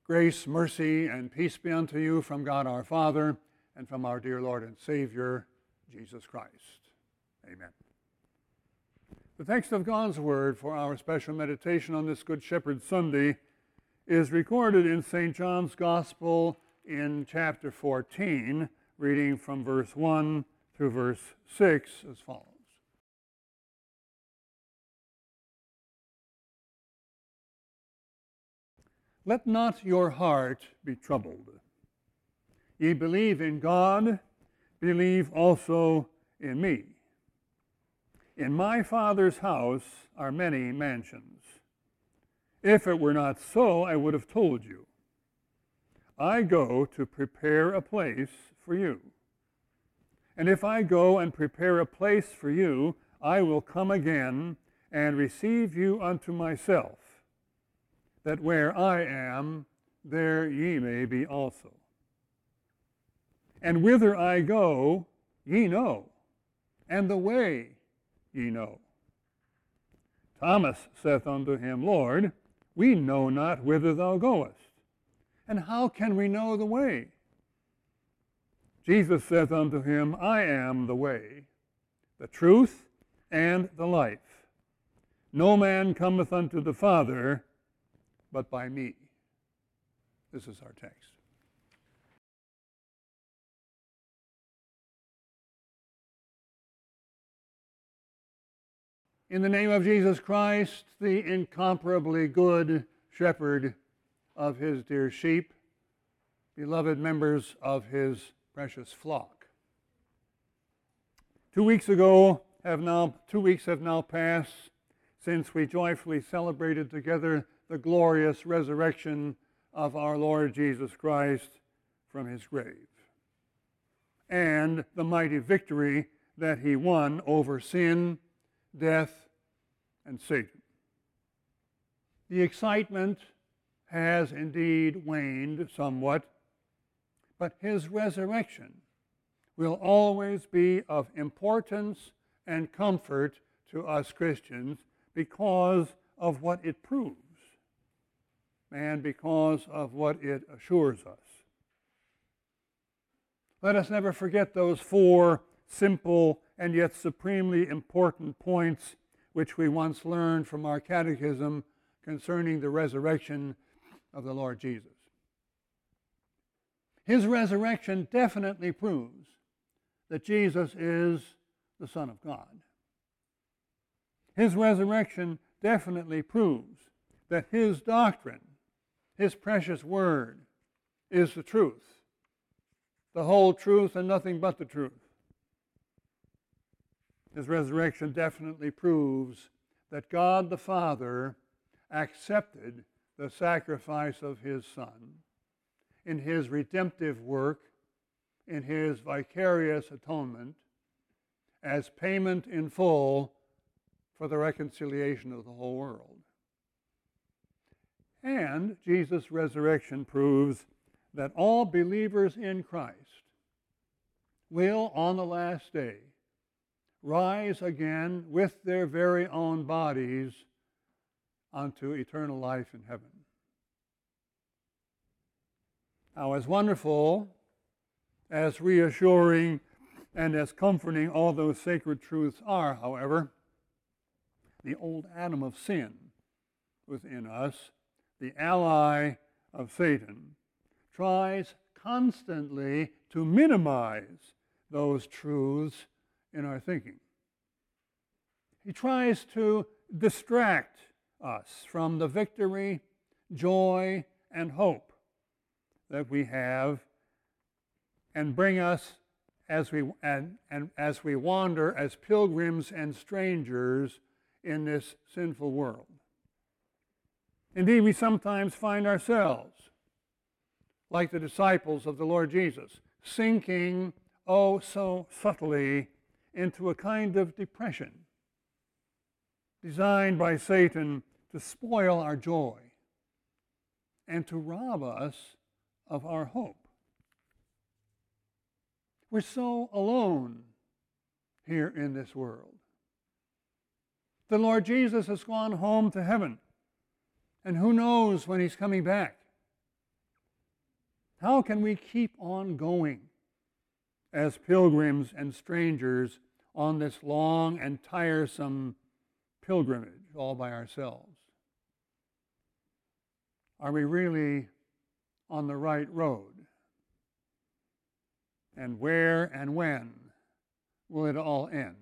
Grace, mercy, and peace be unto you from God our Father and from our dear Lord and Savior, Jesus Christ. Amen. The text of God's Word for our special meditation on this Good Shepherd Sunday is recorded in St. John's Gospel in chapter 14, reading from verse 1 through verse 6 as follows. Let not your heart be troubled. Ye believe in God, believe also in me. In my Father's house are many mansions. If it were not so, I would have told you. I go to prepare a place for you. And if I go and prepare a place for you, I will come again and receive you unto myself, that where I am, there ye may be also. And whither I go, ye know, and the way ye know. Thomas saith unto him, Lord, we know not whither thou goest, and how can we know the way? Jesus saith unto him, I am the way, the truth, and the life. No man cometh unto the Father but by me. This is our text. In the name of Jesus Christ, the incomparably good shepherd of his dear sheep, beloved members of his precious flock. 2 weeks have now passed since we joyfully celebrated together the glorious resurrection of our Lord Jesus Christ from his grave, and the mighty victory that he won over sin, death, and Satan. The excitement has indeed waned somewhat, but his resurrection will always be of importance and comfort to us Christians because of what it proves and because of what it assures us. Let us never forget those 4 simple and yet supremely important points which we once learned from our catechism concerning the resurrection of the Lord Jesus. His resurrection definitely proves that Jesus is the Son of God. His resurrection definitely proves that his doctrine, his precious word, is the truth, the whole truth and nothing but the truth. His resurrection definitely proves that God the Father accepted the sacrifice of his Son in his redemptive work, in his vicarious atonement, as payment in full for the reconciliation of the whole world. And Jesus' resurrection proves that all believers in Christ will, on the last day, rise again with their very own bodies unto eternal life in heaven. Now, as wonderful, as reassuring, and as comforting all those sacred truths are, however, the old Adam of sin within us, the ally of Satan, tries constantly to minimize those truths in our thinking. He tries to distract us from the victory, joy, and hope that we have, and bring us as we wander as pilgrims and strangers in this sinful world. Indeed, we sometimes find ourselves, like the disciples of the Lord Jesus, sinking, oh so subtly, into a kind of depression designed by Satan to spoil our joy and to rob us of our hope. We're so alone here in this world. The Lord Jesus has gone home to heaven, and who knows when he's coming back. How can we keep on going as pilgrims and strangers on this long and tiresome pilgrimage all by ourselves? Are we really on the right road? And where and when will it all end?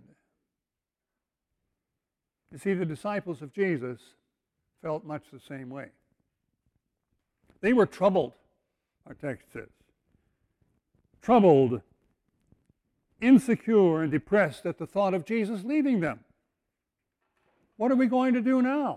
You see, the disciples of Jesus felt much the same way. They were troubled, our text says. Troubled, insecure, and depressed at the thought of Jesus leaving them. What are we going to do now?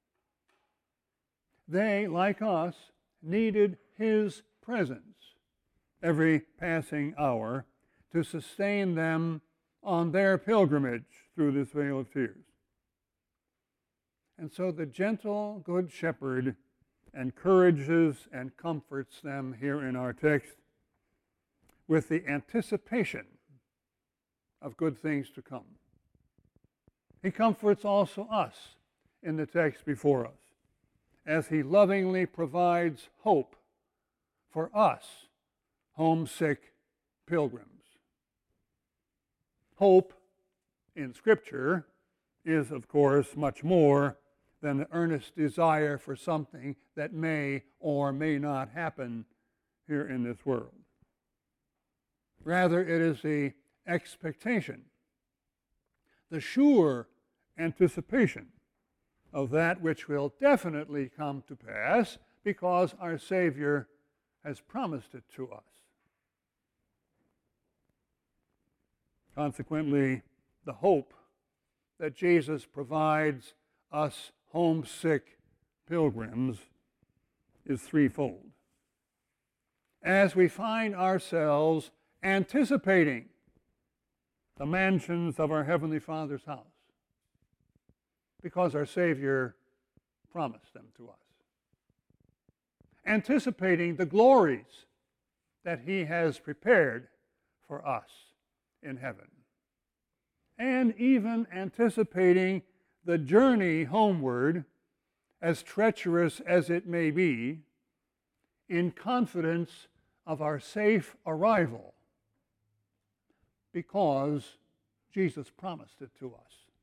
They, like us, needed His presence every passing hour to sustain them on their pilgrimage through this vale of tears. And so the gentle Good Shepherd encourages and comforts them here in our text with the anticipation of good things to come. He comforts also us in the text before us as He lovingly provides hope for us, homesick pilgrims. Hope in Scripture is, of course, much more than the earnest desire for something that may or may not happen here in this world. Rather, it is the expectation, the sure anticipation of that which will definitely come to pass because our Savior has promised it to us. Consequently, the hope that Jesus provides us homesick pilgrims is threefold. As we find ourselves anticipating the mansions of our Heavenly Father's house, because our Savior promised them to us. Anticipating the glories that He has prepared for us in heaven. And even anticipating the journey homeward, as treacherous as it may be, in confidence of our safe arrival, because Jesus promised it to us.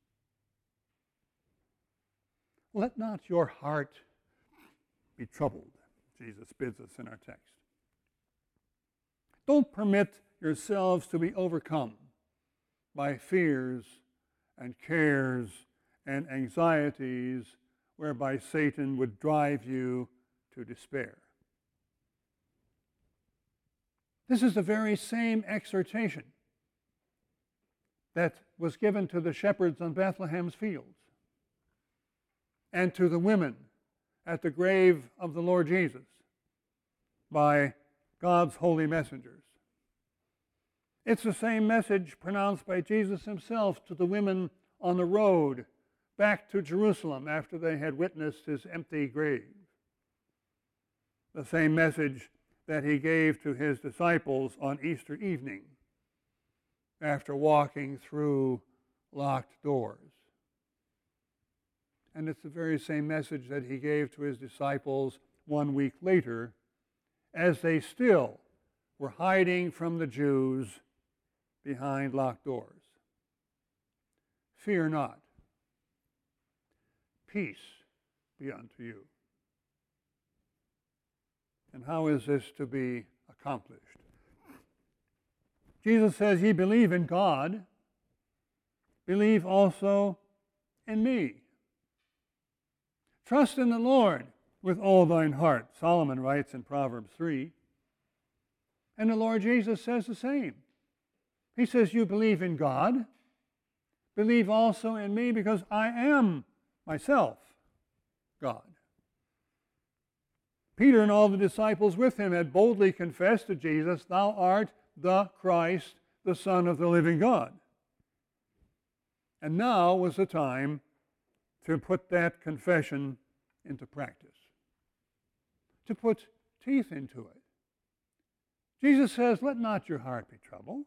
Let not your heart be troubled, Jesus bids us in our text. Don't permit yourselves to be overcome by fears and cares and anxieties whereby Satan would drive you to despair. This is the very same exhortation that was given to the shepherds on Bethlehem's fields and to the women at the grave of the Lord Jesus by God's holy messengers. It's the same message pronounced by Jesus Himself to the women on the road back to Jerusalem after they had witnessed His empty grave. The same message that He gave to His disciples on Easter evening after walking through locked doors. And it's the very same message that He gave to His disciples 1 week later as they still were hiding from the Jews behind locked doors. Fear not. Peace be unto you. And how is this to be accomplished? Jesus says, ye believe in God, believe also in me. Trust in the Lord with all thine heart, Solomon writes in Proverbs 3. And the Lord Jesus says the same. He says, you believe in God, believe also in me, because I am myself God. Peter and all the disciples with him had boldly confessed to Jesus, thou art the Christ, the Son of the living God. And now was the time to put that confession into practice, to put teeth into it. Jesus says, let not your heart be troubled.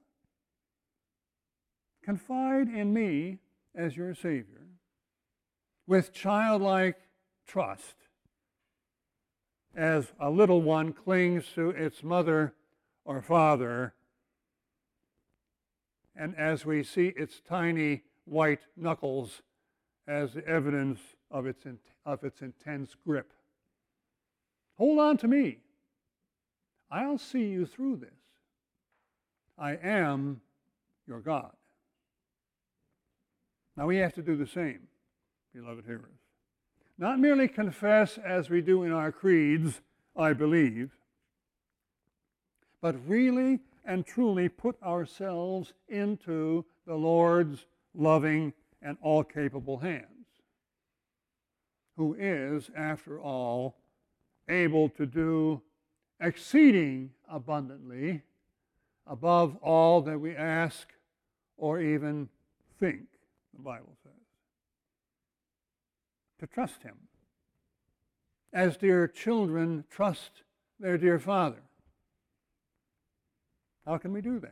Confide in me as your Savior with childlike trust. as a little one clings to its mother or father, and as we see its tiny white knuckles as the evidence of its intense grip. Hold on to me. I'll see you through this. I am your God. Now we have to do the same, beloved hearers. Not merely confess as we do in our creeds, I believe, but really and truly put ourselves into the Lord's loving and all-capable hands, who is, after all, able to do exceeding abundantly above all that we ask or even think, the Bible says. To trust Him, as dear children trust their dear Father. How can we do that?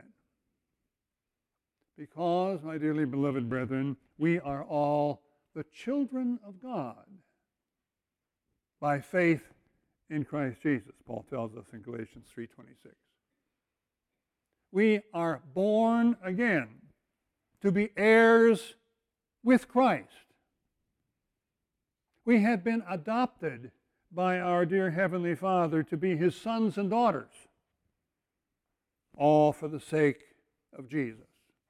Because, my dearly beloved brethren, we are all the children of God by faith in Christ Jesus, Paul tells us in Galatians 3:26. We are born again to be heirs with Christ. We have been adopted by our dear Heavenly Father to be His sons and daughters, all for the sake of Jesus,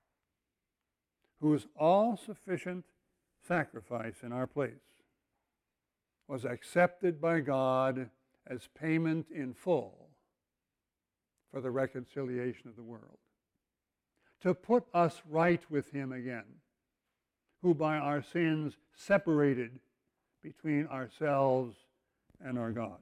whose all-sufficient sacrifice in our place was accepted by God as payment in full for the reconciliation of the world, to put us right with Him again, who by our sins separated between ourselves and our God.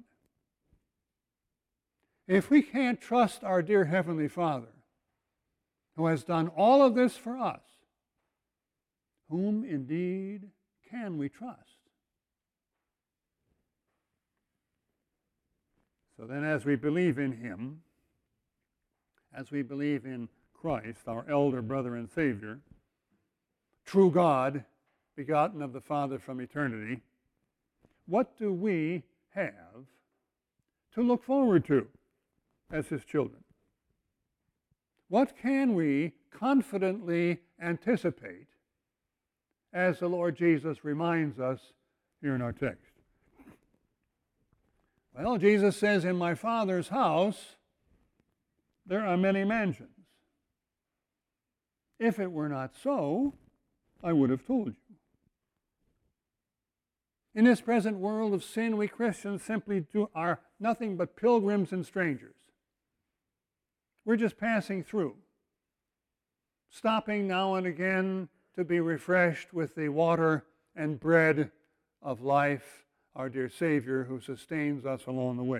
If we can't trust our dear Heavenly Father, who has done all of this for us, whom indeed can we trust? So then, as we believe in Him, as we believe in Christ, our elder brother and Savior, true God, begotten of the Father from eternity, what do we have to look forward to as His children? What can we confidently anticipate, as the Lord Jesus reminds us here in our text? Well, Jesus says, in my Father's house there are many mansions. If it were not so, I would have told you. In this present world of sin, we Christians simply are nothing but pilgrims and strangers. We're just passing through, stopping now and again to be refreshed with the water and bread of life, our dear Savior who sustains us along the way.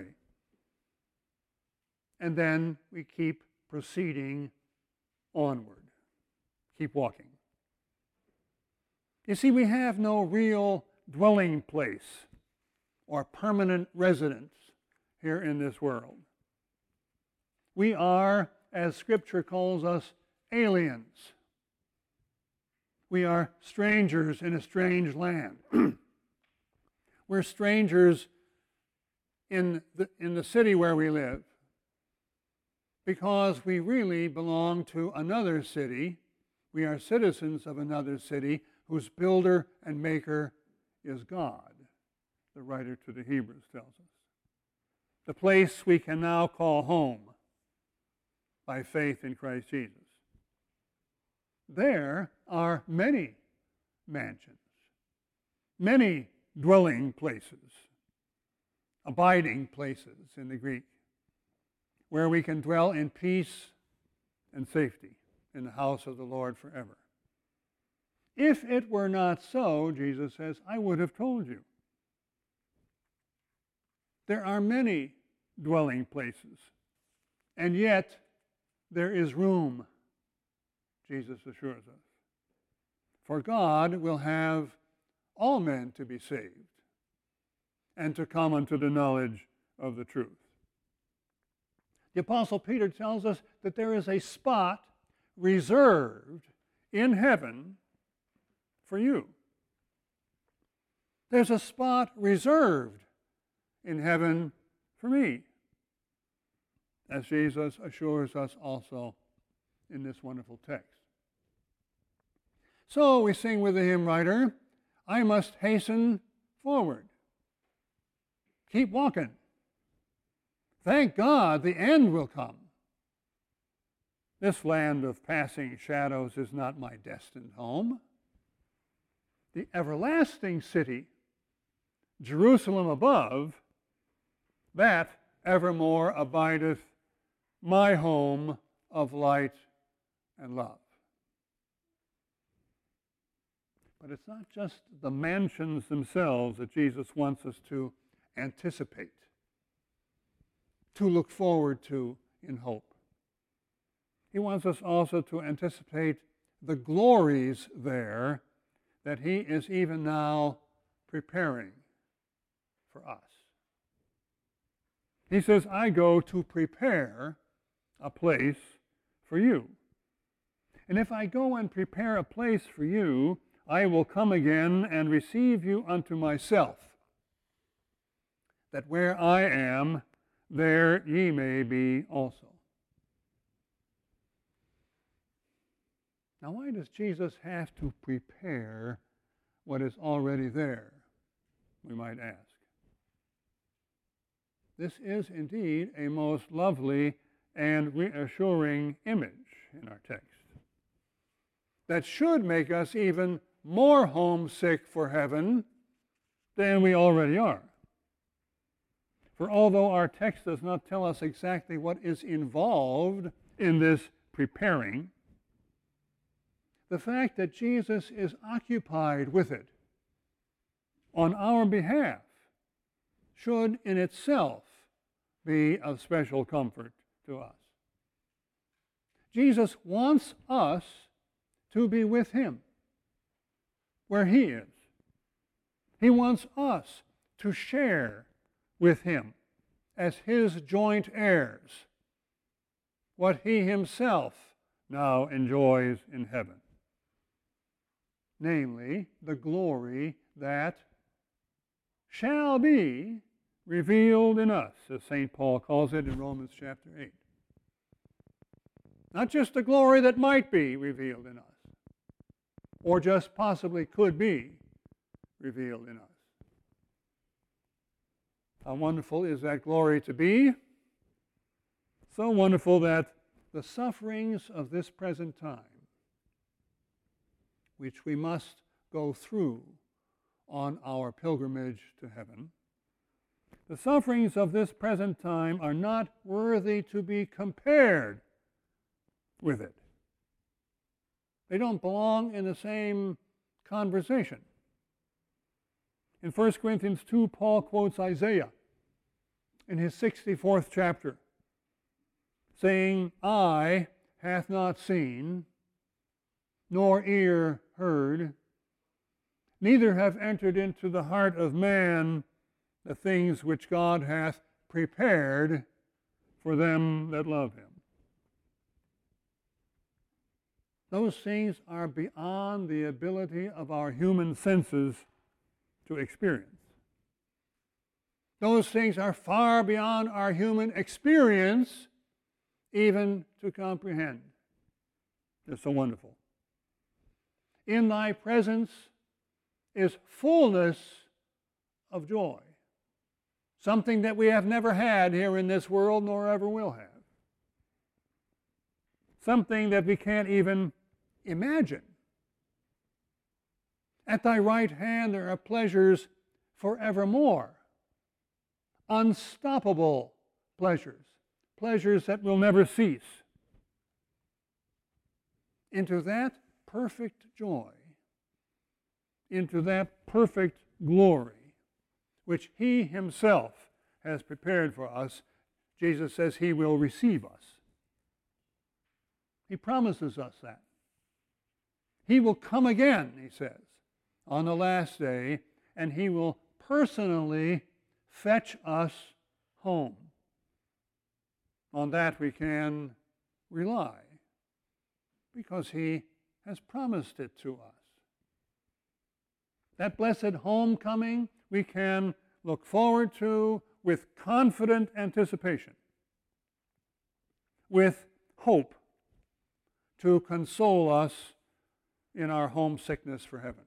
And then we keep proceeding onward, keep walking. You see, we have no real dwelling place or permanent residence here in this world. We are, as Scripture calls us, aliens. We are strangers in a strange land. We're strangers in the city where we live because we really belong to another city. We are citizens of another city whose builder and maker is God, the writer to the Hebrews tells us. The place we can now call home by faith in Christ Jesus. There are many mansions, many dwelling places, abiding places in the Greek, where we can dwell in peace and safety in the house of the Lord forever. If it were not so, Jesus says, I would have told you. There are many dwelling places, and yet there is room, Jesus assures us. For God will have all men to be saved and to come unto the knowledge of the truth. The Apostle Peter tells us that there is a spot reserved in heaven for you. There's a spot reserved in heaven for me, as Jesus assures us also in this wonderful text. So we sing with the hymn writer, I must hasten forward. Keep walking. Thank God the end will come. This land of passing shadows is not my destined home. The everlasting city, Jerusalem above, that evermore abideth my home of light and love. But it's not just the mansions themselves that Jesus wants us to anticipate, to look forward to in hope. He wants us also to anticipate the glories there that he is even now preparing for us. He says, I go to prepare a place for you. And if I go and prepare a place for you, I will come again and receive you unto myself, that where I am, there ye may be also. Now, why does Jesus have to prepare what is already there, we might ask? This is indeed a most lovely and reassuring image in our text that should make us even more homesick for heaven than we already are. For although our text does not tell us exactly what is involved in this preparing, the fact that Jesus is occupied with it on our behalf should in itself be of special comfort to us. Jesus wants us to be with him where he is. He wants us to share with him as his joint heirs what he himself now enjoys in heaven, namely the glory that shall be revealed in us, as St. Paul calls it in Romans chapter 8. Not just the glory that might be revealed in us, or just possibly could be revealed in us. How wonderful is that glory to be? So wonderful that the sufferings of this present time, which we must go through on our pilgrimage to heaven, the sufferings of this present time are not worthy to be compared with it. They don't belong in the same conversation. In 1 Corinthians 2, Paul quotes Isaiah in his 64th chapter, saying, Eye hath not seen, nor ear heard, neither have entered into the heart of man the things which God hath prepared for them that love him. Those things are beyond the ability of our human senses to experience. Those things are far beyond our human experience even to comprehend. They're so wonderful. In thy presence is fullness of joy, something that we have never had here in this world nor ever will have. Something that we can't even imagine. At thy right hand there are pleasures forevermore, unstoppable pleasures, pleasures that will never cease. Into that perfect joy, into that perfect glory, which he himself has prepared for us, Jesus says he will receive us. He promises us that. He will come again, he says, on the last day, and he will personally fetch us home. On that we can rely, because he has promised it to us. That blessed homecoming we can look forward to with confident anticipation, with hope to console us in our homesickness for heaven.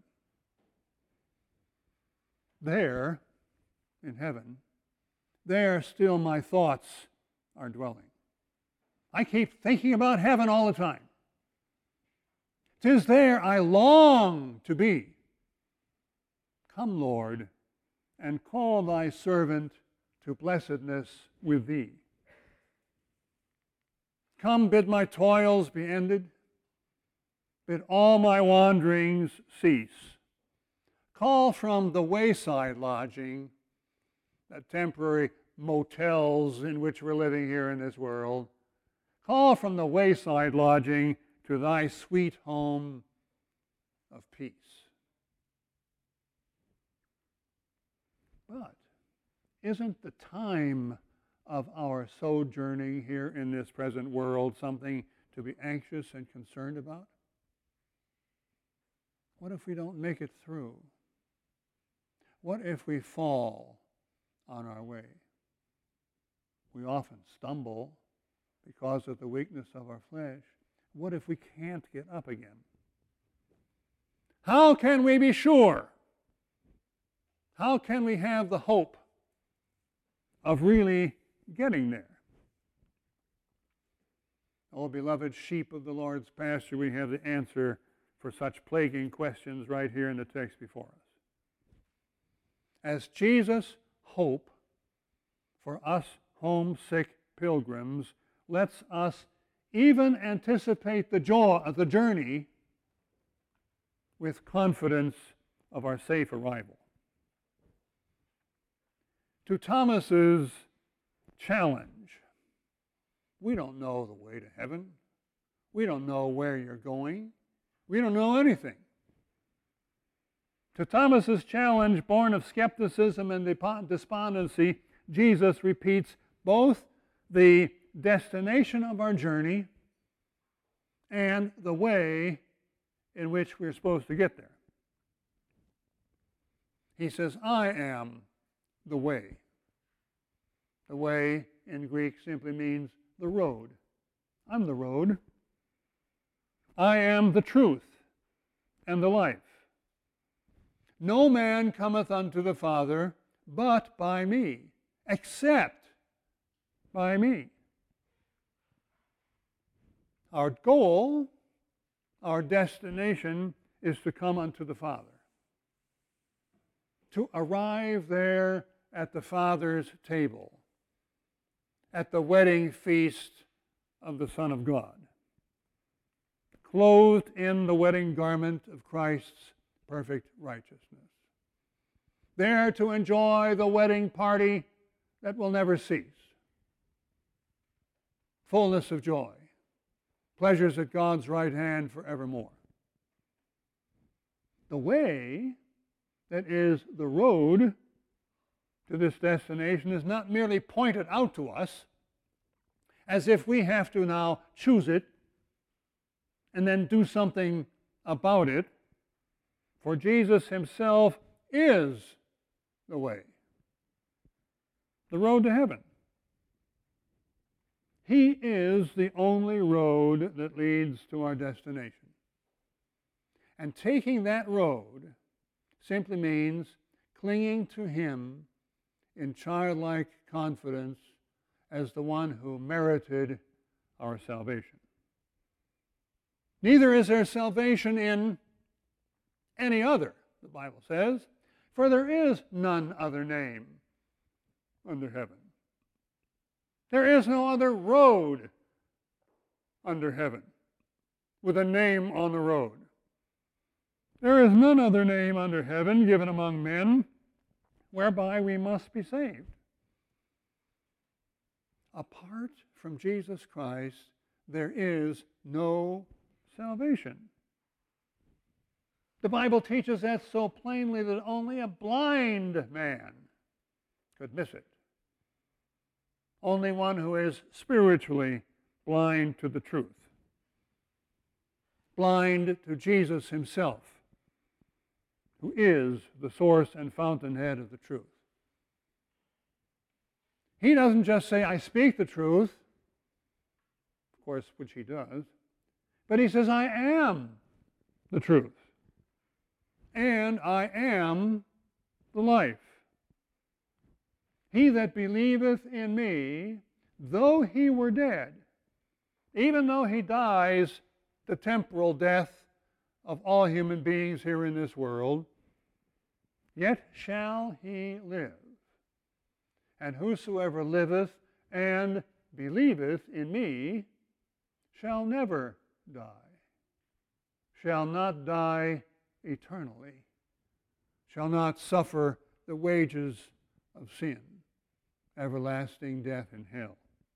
There, in heaven, there still my thoughts are dwelling. I keep thinking about heaven all the time. 'Tis there I long to be. Come, Lord, and call thy servant to blessedness with thee. Come, bid my toils be ended. Bid all my wanderings cease. Call from the wayside lodging, the temporary motels in which we're living here in this world. Call from the wayside lodging to thy sweet home of peace. But isn't the time of our sojourning here in this present world something to be anxious and concerned about? What if we don't make it through? What if we fall on our way? We often stumble because of the weakness of our flesh. What if we can't get up again? How can we be sure? How can we have the hope of really getting there? Oh, beloved sheep of the Lord's pasture, we have the answer for such plaguing questions right here in the text before us. As Jesus' hope for us homesick pilgrims lets us even anticipate the joy of the journey with confidence of our safe arrival. To Thomas's challenge, we don't know the way to heaven. We don't know where you're going. We don't know anything. To Thomas's challenge, born of skepticism and despondency, Jesus repeats both the destination of our journey and the way in which we're supposed to get there. He says, I am the way. The way in Greek simply means the road. I'm the road. I am the truth and the life. No man cometh unto the Father but by me, except by me. Our goal, our destination, is to come unto the Father. To arrive there at the Father's table, at the wedding feast of the Son of God, clothed in the wedding garment of Christ's perfect righteousness. There to enjoy the wedding party that will never cease. Fullness of joy. Pleasures at God's right hand forevermore. The way that is the road to this destination is not merely pointed out to us as if we have to now choose it and then do something about it, for Jesus himself is the way, the road to heaven. He is the only road that leads to our destination. And taking that road simply means clinging to him in childlike confidence as the one who merited our salvation. Neither is there salvation in any other, the Bible says, for there is none other name under heaven. There is no other road under heaven with a name on the road. There is none other name under heaven given among men whereby we must be saved. Apart from Jesus Christ, there is no salvation. The Bible teaches that so plainly that only a blind man could miss it. Only one who is spiritually blind to the truth. Blind to Jesus himself, who is the source and fountainhead of the truth. He doesn't just say, I speak the truth, of course, which he does, but he says, I am the truth, and I am the life. He that believeth in me, though he were dead, even though he dies the temporal death of all human beings here in this world, yet shall he live. And whosoever liveth and believeth in me shall never die, shall not die eternally, shall not suffer the wages of sin, everlasting death in hell.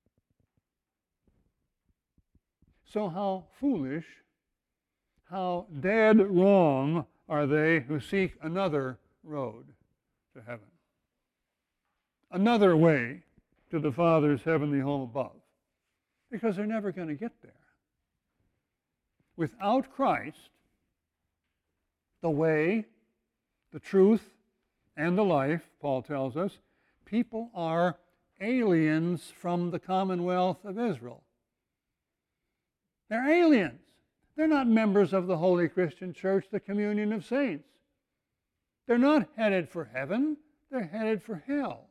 So how foolish, how dead wrong are they who seek another road to heaven, another way to the Father's heavenly home above, because they're never going to get there. Without Christ, the way, the truth, and the life, Paul tells us, people are aliens from the commonwealth of Israel. They're aliens. They're not members of the Holy Christian Church, the communion of saints. They're not headed for heaven. They're headed for hell.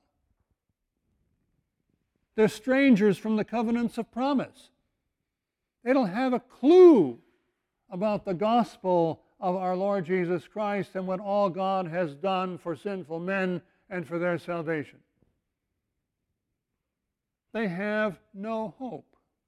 They're strangers from the covenants of promise. They don't have a clue about the gospel of our Lord Jesus Christ and what all God has done for sinful men and for their salvation. They have no hope.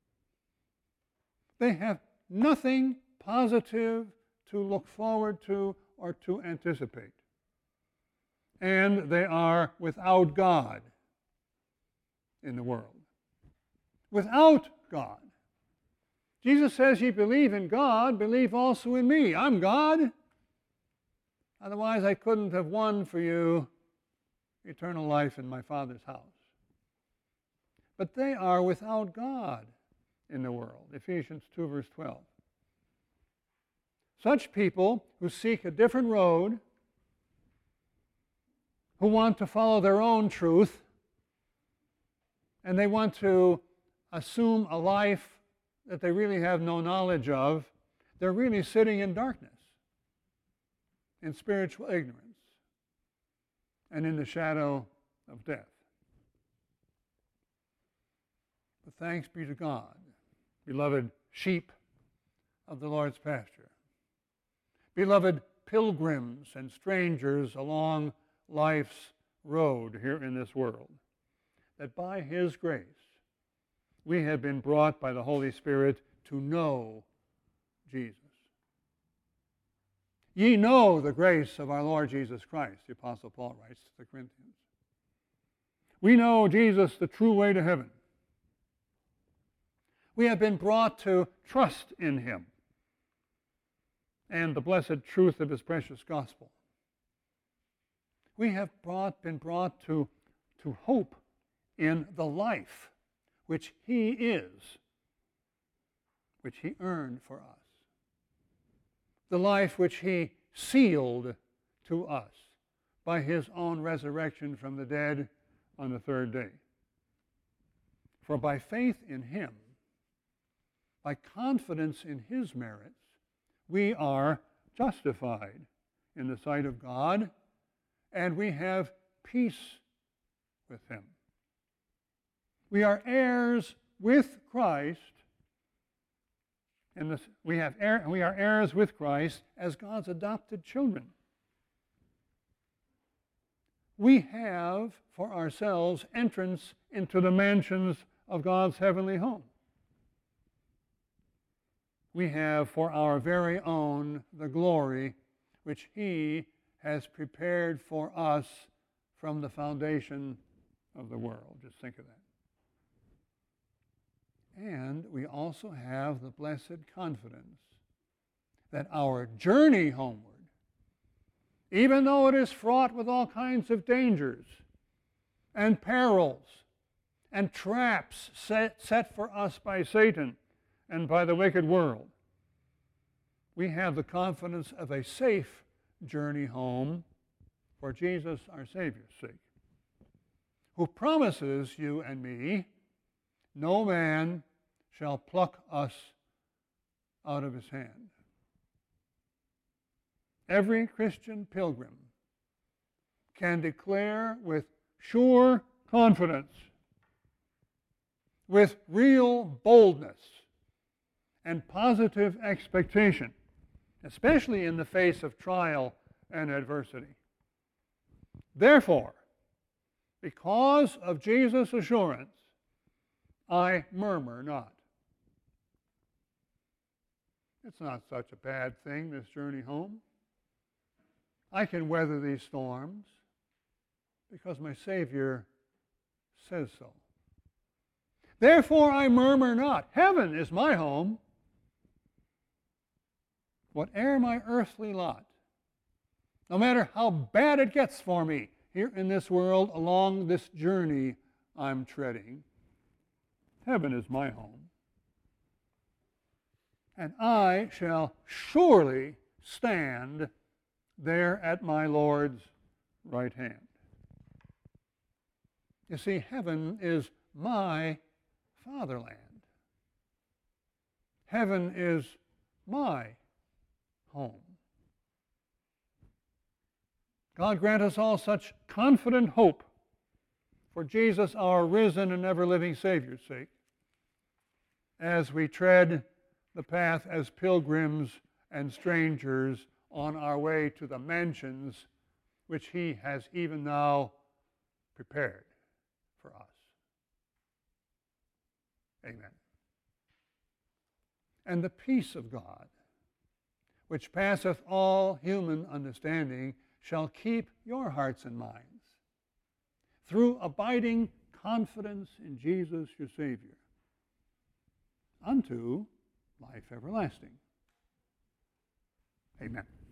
They have nothing positive to look forward to or to anticipate. And they are without God in the world. Without God. Jesus says, ye believe in God, believe also in me. I'm God. Otherwise, I couldn't have won for you eternal life in my Father's house. But they are without God in the world. Ephesians 2, verse 12. Such people who seek a different road, who want to follow their own truth, and they want to assume a life that they really have no knowledge of, they're really sitting in darkness, in spiritual ignorance, and in the shadow of death. But thanks be to God, beloved sheep of the Lord's pasture, beloved pilgrims and strangers along life's road here in this world, that by His grace we have been brought by the Holy Spirit to know Jesus. Ye know the grace of our Lord Jesus Christ, the Apostle Paul writes to the Corinthians. We know Jesus, the true way to heaven. We have been brought to trust in Him and the blessed truth of His precious gospel. We have been brought to hope in the life which He is, which He earned for us, the life which He sealed to us by His own resurrection from the dead on the third day. For by faith in Him, by confidence in His merits, we are justified in the sight of God, and we have peace with Him. We are heirs with Christ, and we are heirs with Christ as God's adopted children. We have for ourselves entrance into the mansions of God's heavenly home. We have for our very own the glory which He has prepared for us from the foundation of the world. Just think of that. And we also have the blessed confidence that our journey homeward, even though it is fraught with all kinds of dangers and perils and traps set for us by Satan and by the wicked world, we have the confidence of a safe journey home for Jesus, our Savior's sake, who promises you and me, no man shall pluck us out of his hand. Every Christian pilgrim can declare with sure confidence, with real boldness and positive expectation, especially in the face of trial and adversity. Therefore, because of Jesus' assurance, I murmur not. It's not such a bad thing, this journey home. I can weather these storms because my Savior says so. Therefore I murmur not. Heaven is my home. Whate'er my earthly lot, no matter how bad it gets for me here in this world along this journey I'm treading, heaven is my home. And I shall surely stand there at my Lord's right hand. You see, heaven is my fatherland. Heaven is my home. God grant us all such confident hope for Jesus, our risen and ever-living Savior's sake, as we tread the path as pilgrims and strangers on our way to the mansions which He has even now prepared for us. Amen. And the peace of God, which passeth all human understanding, shall keep your hearts and minds through abiding confidence in Jesus your Savior unto life everlasting. Amen.